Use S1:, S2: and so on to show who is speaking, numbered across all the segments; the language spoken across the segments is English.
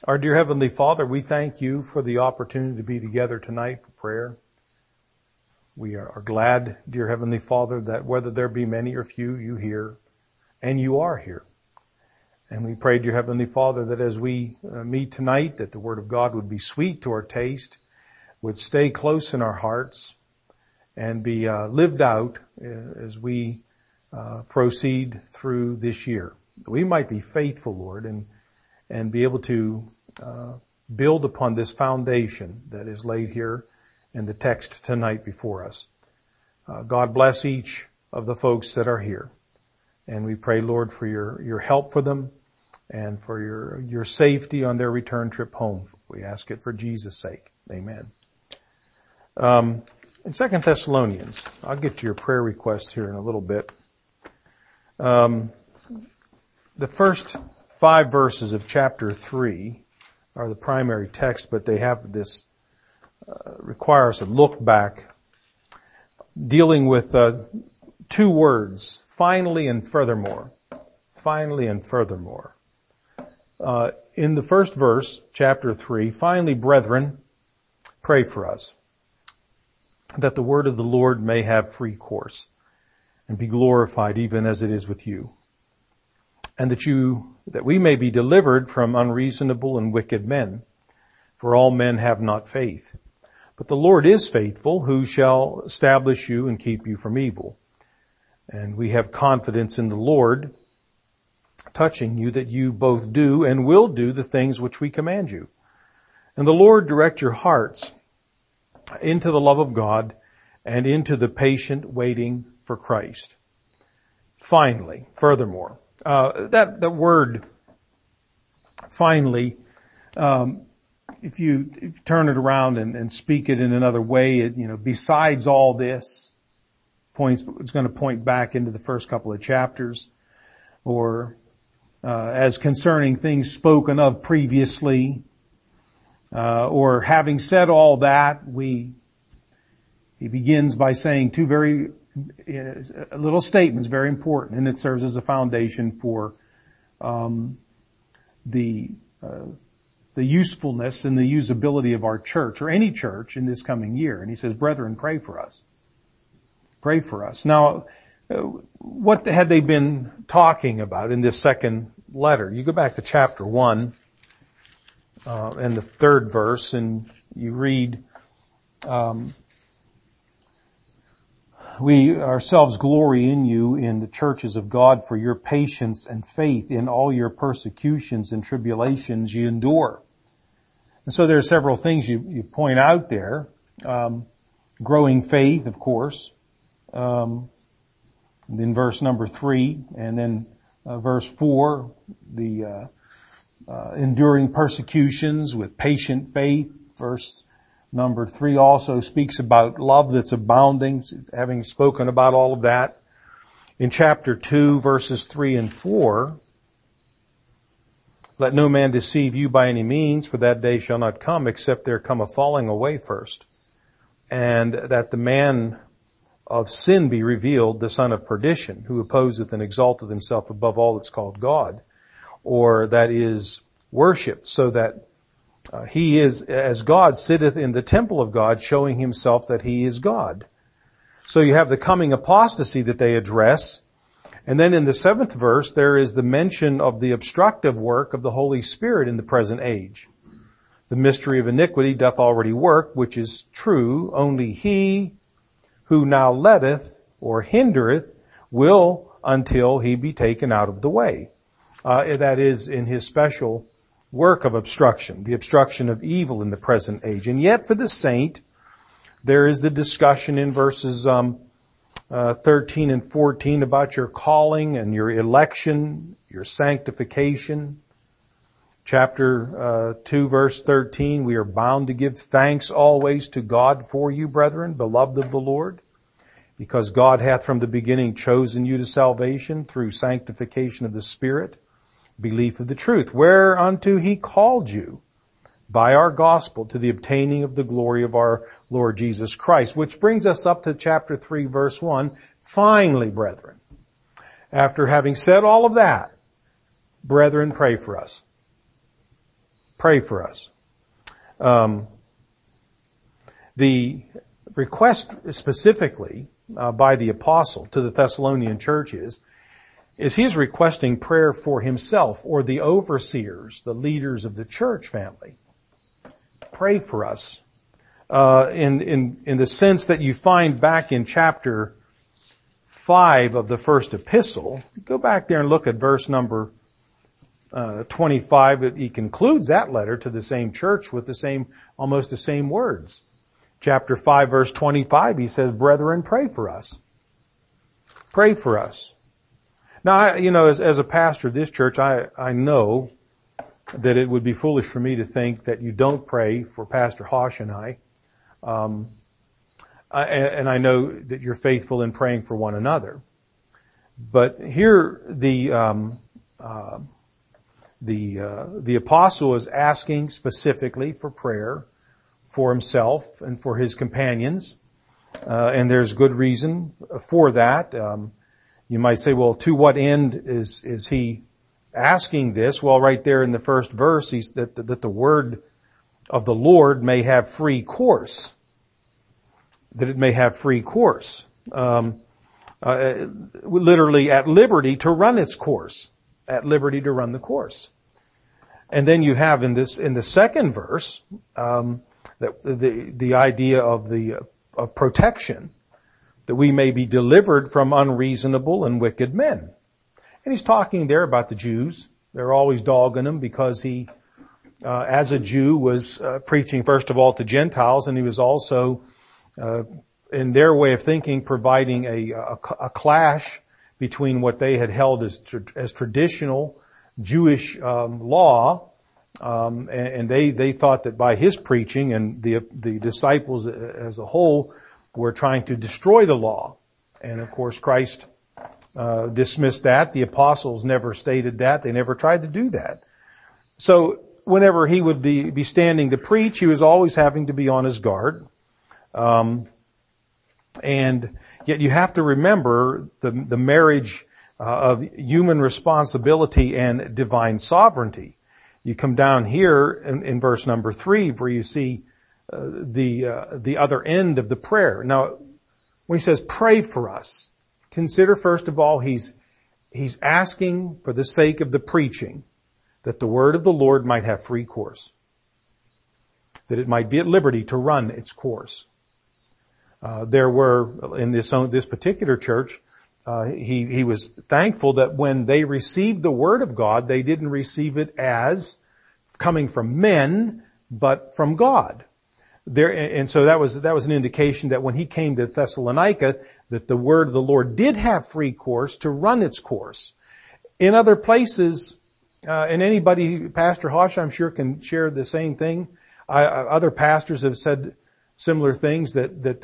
S1: Our dear Heavenly Father, we thank you for the opportunity to be together tonight for prayer. We are glad, dear Heavenly Father, that whether there be many or few, you hear, and you are here. And we pray, dear Heavenly Father, that as we meet tonight, that the Word of God would be sweet to our taste, would stay close in our hearts, and be lived out as we proceed through this year. We might be faithful, Lord, and be able to build upon this foundation that is laid here in the text tonight before us. God bless each of the folks that are here. And we pray, Lord, for your help for them and for your safety on their return trip home. We ask it for Jesus' sake. Amen. In 2 Thessalonians, I'll get to your prayer requests here in a little bit. The first 5 verses of chapter 3 are the primary text, but they have this, require us to look back, dealing with 2 words, finally and furthermore. Finally and furthermore. In the first verse, chapter 3, finally, brethren, pray for us, that the word of the Lord may have free course and be glorified even as it is with you. And that we may be delivered from unreasonable and wicked men. For all men have not faith. But the Lord is faithful, who shall establish you and keep you from evil. And we have confidence in the Lord, touching you, that you both do and will do the things which we command you. And the Lord direct your hearts into the love of God and into the patient waiting for Christ. Finally, furthermore. That word, finally, if you turn it around and speak it in another way, besides all this, it's going to point back into the first couple of chapters, or as concerning things spoken of previously, or having said all that, he begins by saying 2 very little statements, very important, and it serves as a foundation for the usefulness and the usability of our church, or any church in this coming year. And he says, brethren, pray for us. Pray for us. Now, what had they been talking about in this second letter? You go back to chapter 1 and the 3rd verse, and you read, we ourselves glory in you in the churches of God for your patience and faith in all your persecutions and tribulations you endure. And so there are several things you point out there. Growing faith, of course, in verse number 3, and then verse 4, the enduring persecutions with patient faith. Verse number 3 also speaks about love that's abounding, having spoken about all of that. In chapter 2, verses 3 and 4, let no man deceive you by any means, for that day shall not come, except there come a falling away first, and that the man of sin be revealed, the son of perdition, who opposeth and exalteth himself above all that's called God, or that is worshipped, so that he is, as God, sitteth in the temple of God, showing himself that he is God. So you have the coming apostasy that they address. And then in the 7th verse, there is the mention of the obstructive work of the Holy Spirit in the present age. The mystery of iniquity doth already work, which is true. Only he who now letteth or hindereth will until he be taken out of the way. That is in his special work of obstruction, the obstruction of evil in the present age. And yet for the saint, there is the discussion in verses 13 and 14 about your calling and your election, your sanctification. Chapter 2, verse 13, we are bound to give thanks always to God for you, brethren, beloved of the Lord, because God hath from the beginning chosen you to salvation through sanctification of the Spirit, belief of the truth, whereunto he called you by our gospel to the obtaining of the glory of our Lord Jesus Christ. Which brings us up to chapter 3, verse 1. Finally, brethren, after having said all of that, brethren, pray for us. Pray for us. The request specifically by the apostle to the Thessalonian church is he is requesting prayer for himself or the overseers, the leaders of the church family. Pray for us. In the sense that you find back in chapter 5 of the first epistle. Go back there and look at verse number 25. He concludes that letter to the same church with almost the same words. Chapter 5, verse 25, he says, "Brethren, pray for us." Pray for us. Now, as a pastor of this church, I know that it would be foolish for me to think that you don't pray for Pastor Hosh and I. And I know that you're faithful in praying for one another. But here the apostle is asking specifically for prayer for himself and for his companions. And there's good reason for that. You might say, well, to what end is he asking this? Well, right there in the first verse, that the word of the Lord may have free course. That it may have free course. Literally at liberty to run its course. At liberty to run the course. And then you have in the second verse, that the idea of protection, that we may be delivered from unreasonable and wicked men. And he's talking there about the Jews. They're always dogging him because he, as a Jew, was preaching first of all to Gentiles, and he was also, in their way of thinking, providing a clash between what they had held as traditional Jewish law. And they thought that by his preaching and the disciples as a whole were trying to destroy the law. And of course Christ dismissed that. The apostles never stated that. They never tried to do that. So whenever he would be standing to preach, he was always having to be on his guard. And yet you have to remember the marriage of human responsibility and divine sovereignty. You come down here in verse number 3 where you see the other end of the prayer. Now, when he says pray for us, consider first of all he's asking for the sake of the preaching that the word of the Lord might have free course, that it might be at liberty to run its course. There were in this particular church. He was thankful that when they received the word of God, they didn't receive it as coming from men, but from God. And so that was an indication that when he came to Thessalonica, that the word of the Lord did have free course to run its course. In other places, and anybody, Pastor Hosh, I'm sure can share the same thing. Other pastors have said similar things that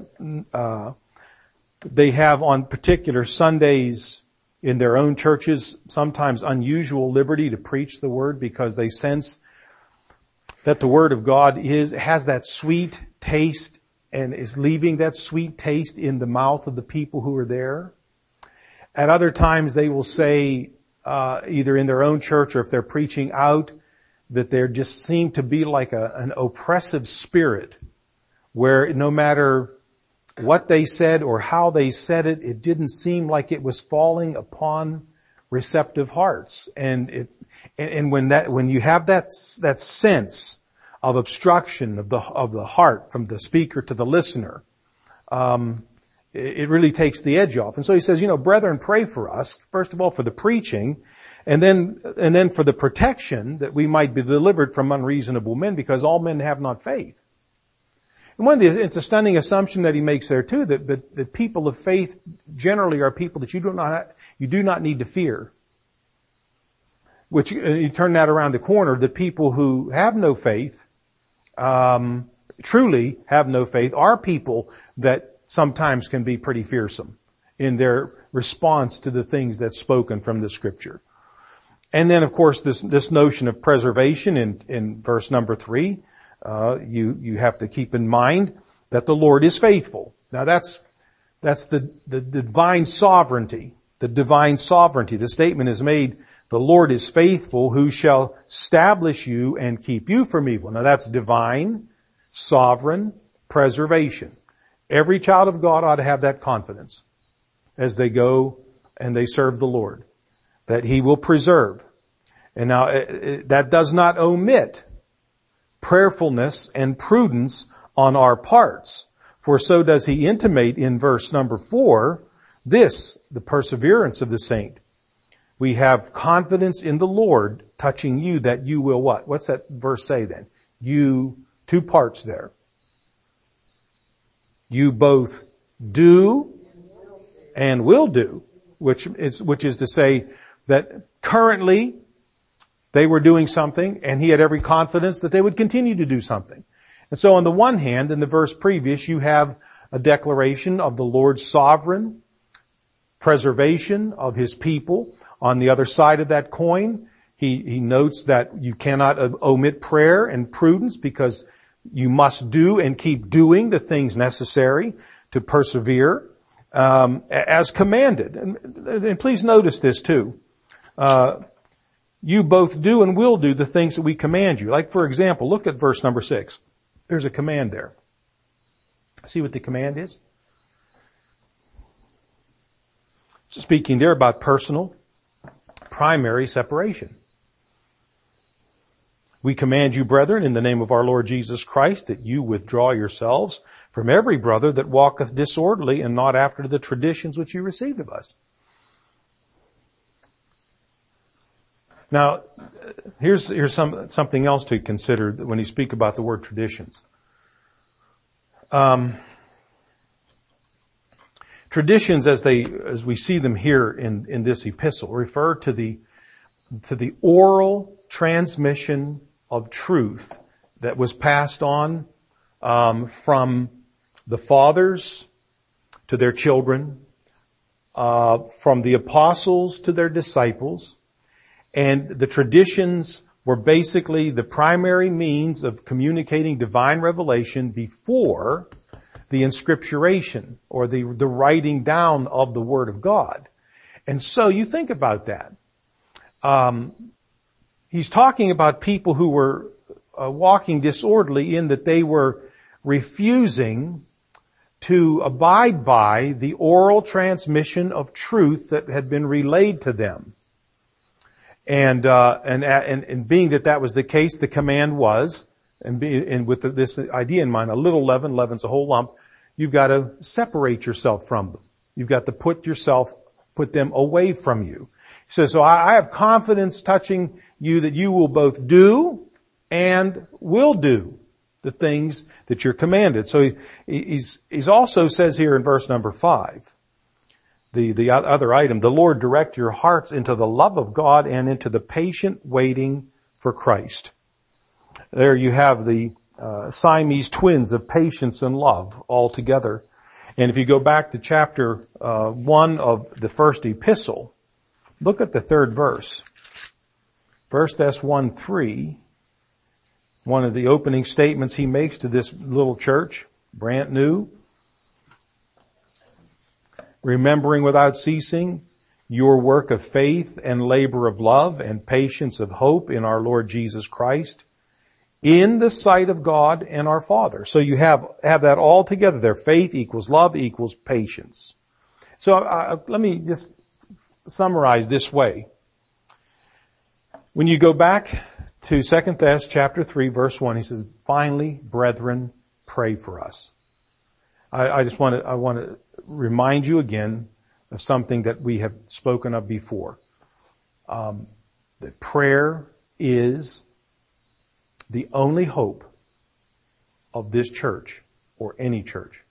S1: they have on particular Sundays in their own churches, sometimes unusual liberty to preach the word because they sense that the word of God has that sweet taste and is leaving that sweet taste in the mouth of the people who are there. At other times they will say, either in their own church or if they're preaching out, that there just seem to be like an oppressive spirit where no matter what they said or how they said it, it didn't seem like it was falling upon receptive hearts. And when you have that sense of obstruction of the heart from the speaker to the listener, it really takes the edge off. And so he says, brethren, pray for us, first of all for the preaching, and then for the protection that we might be delivered from unreasonable men, because all men have not faith. And it's a stunning assumption that he makes there too, that people of faith generally are people that you do not need to fear. Which, you turn that around the corner, the people who have no faith, truly have no faith, are people that sometimes can be pretty fearsome in their response to the things that's spoken from the Scripture. And then, of course, this notion of preservation in verse number 3. You have to keep in mind that the Lord is faithful. Now that's the divine sovereignty. The divine sovereignty. The statement is made, The Lord is faithful, who shall establish you and keep you from evil. Now that's divine, sovereign preservation. Every child of God ought to have that confidence as they go and they serve the Lord, that He will preserve. And now that does not omit prayerfulness and prudence on our parts. For so does He intimate in verse number 4, this, the perseverance of the saint. We have confidence in the Lord touching you that you will what? What's that verse say then? You, two parts there. You both do and will do, which is to say that currently they were doing something and he had every confidence that they would continue to do something. And so on the one hand, in the verse previous, you have a declaration of the Lord's sovereign preservation of His people. On the other side of that coin, he notes that you cannot omit prayer and prudence because you must do and keep doing the things necessary to persevere as commanded. And please notice this too. You both do and will do the things that we command you. Like, for example, look at verse number 6. There's a command there. See what the command is? Speaking there about personal, primary separation. We command you, brethren, in the name of our Lord Jesus Christ, that you withdraw yourselves from every brother that walketh disorderly and not after the traditions which you received of us. Now, here's something else to consider when you speak about the word traditions. Traditions, as we see them here in this epistle, refer to the oral transmission of truth that was passed on from the fathers to their children, from the apostles to their disciples. And the traditions were basically the primary means of communicating divine revelation before the inscripturation or the writing down of the Word of God. And so you think about that. He's talking about people who were walking disorderly in that they were refusing to abide by the oral transmission of truth that had been relayed to them. And being that was the case, the command was, and with this idea in mind, a little leaven leavens a whole lump. You've got to separate yourself from them. You've got to put them away from you. He says, so I have confidence touching you that you will both do and will do the things that you're commanded. So he's also says here in verse number 5, the other item, the Lord direct your hearts into the love of God and into the patient waiting for Christ. There you have the Siamese twins of patience and love all together. And if you go back to chapter 1 of the first epistle, look at the third verse. 1 Thess 1:3, one of the opening statements he makes to this little church, brand new. Remembering without ceasing your work of faith and labor of love and patience of hope in our Lord Jesus Christ, in the sight of God and our Father. So you have that all together there. Faith equals love equals patience. So let me just summarize this way. When you go back to 2 Thess chapter 3 verse 1, he says, finally, brethren, pray for us. I want to remind you again of something that we have spoken of before. That prayer is the only hope of this church or any church.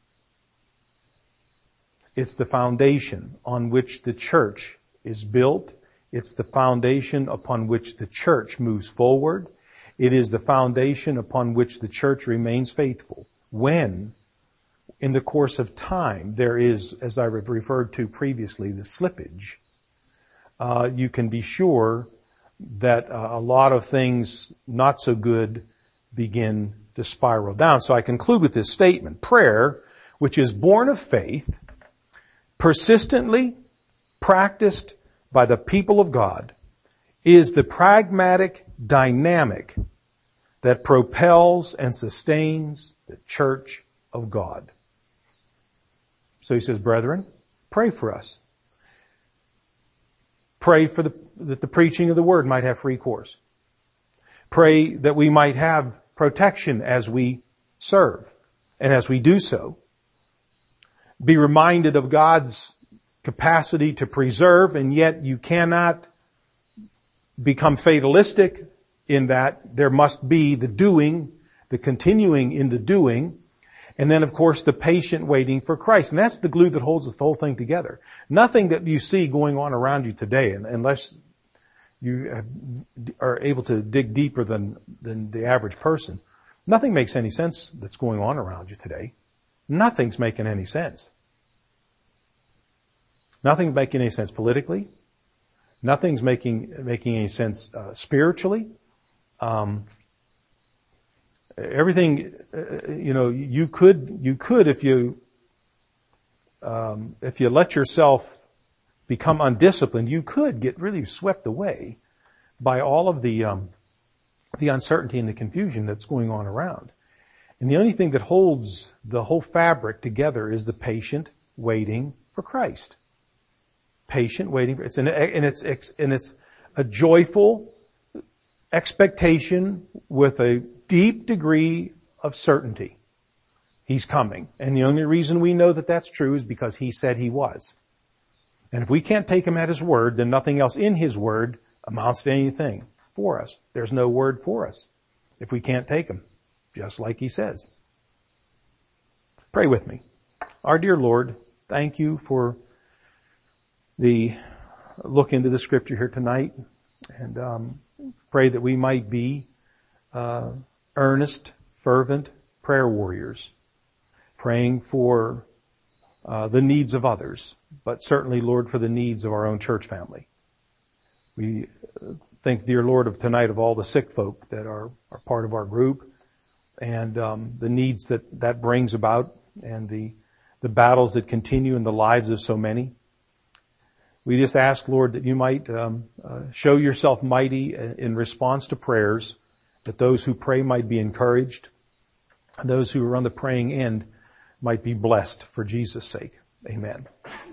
S1: It's the foundation on which the church is built. It's the foundation upon which the church moves forward. It is the foundation upon which the church remains faithful. When, in the course of time, there is, as I referred to previously, the slippage, you can be sure that a lot of things not so good begin to spiral down. So I conclude with this statement. Prayer, which is born of faith, persistently practiced by the people of God, is the pragmatic dynamic that propels and sustains the church of God. So he says, brethren, pray for us. Pray for that the preaching of the word might have free course. Pray that we might have protection as we serve and as we do so. Be reminded of God's capacity to preserve, and yet you cannot become fatalistic in that there must be the doing, the continuing in the doing, and then, of course, the patient waiting for Christ. And that's the glue that holds the whole thing together. Nothing that you see going on around you today, unless you are able to dig deeper than the average person, nothing makes any sense that's going on around you today. Nothing's making any sense. Nothing's making any sense politically. Nothing's making any sense spiritually. Everything, you could if you let yourself become undisciplined, you could get really swept away by all of the uncertainty and the confusion that's going on around. And the only thing that holds the whole fabric together is the patient waiting for Christ. Patient waiting for, it's a joyful expectation with a deep degree of certainty. He's coming. And the only reason we know that that's true is because He said He was. And if we can't take Him at His word, then nothing else in His word amounts to anything for us. There's no word for us if we can't take Him, just like He says. Pray with me. Our dear Lord, thank You for the look into the Scripture here tonight, and pray that we might be earnest, fervent prayer warriors, praying for the needs of others, but certainly, Lord, for the needs of our own church family. We think, dear Lord, of tonight of all the sick folk that are part of our group, and the needs that brings about, and the battles that continue in the lives of so many. We just ask, Lord, that You might show Yourself mighty in response to prayers, that those who pray might be encouraged, and those who are on the praying end might be blessed for Jesus' sake. Amen.